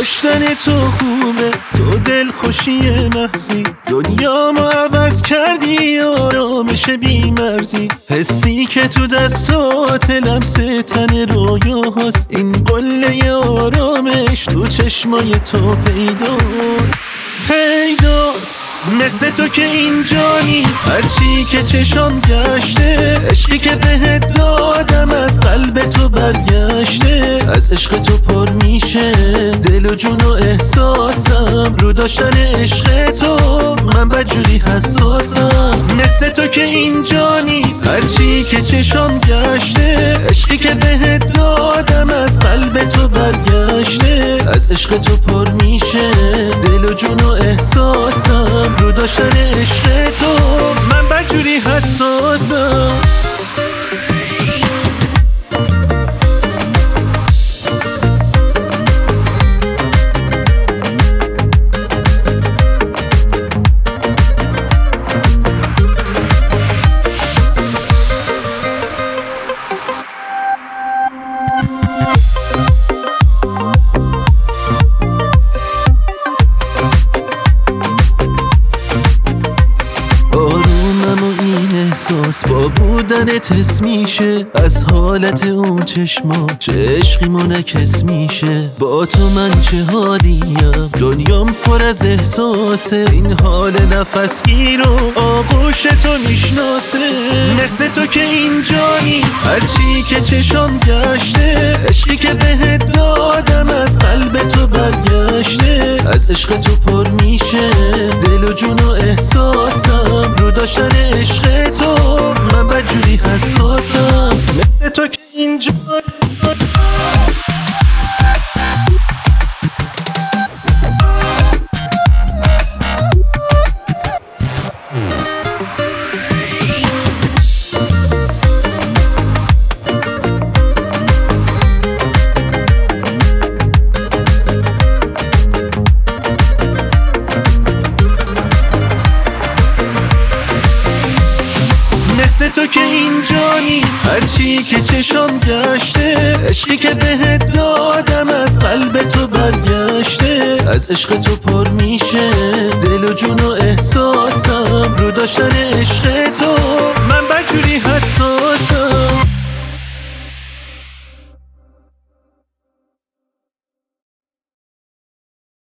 داشتن تو خوبه، تو دل خوشی محضی، دنیا ما عوض کردی، آرامش بی مرزی. حسی که تو دستات لمس تن رویاست، این قله آرامش تو چشمای تو پیداست. مثل تو که اینجا نیست، هرچی که چشام گشته، عشقی که بهت دادم از قلب تو برگشته. از عشق تو پر میشه دل و جون و احساسم، رو داشتن عشق تو من بدجوری حساسم. مثل تو که اینجا نیست، هرچی که چشام گشته، عشقی که بهت دادم از قلب تو برگشته. از عشق تو پر میشه دل و جون و احساسم، رو داشتن عشق تو من بدجوری حساسم. احساس با بودنت حس میشه، از حالت اون چشما چه عشقی منعکس میشه. با تو من چه حالیم، دنیام پر از احساسه، این حال نفسگیر و آغوش تو میشناسه. مثل تو که اینجا نیست، هرچی که چشام گشته، عشقی که بهت دادم از قلب تو برگشته. از عشق تو پر میشه دل و جون و احساسم، رو داشتن عشق تو من بدجوری حساسم. مثل تو که اینجا مثل تو که اینجا نیست، هرچی که چشام گشته، عشقی که بهت دادم از قلب تو برگشته. از عشق تو پر میشه دل و جون و احساسم، رو داشتن عشق تو من بدجوری حساسم.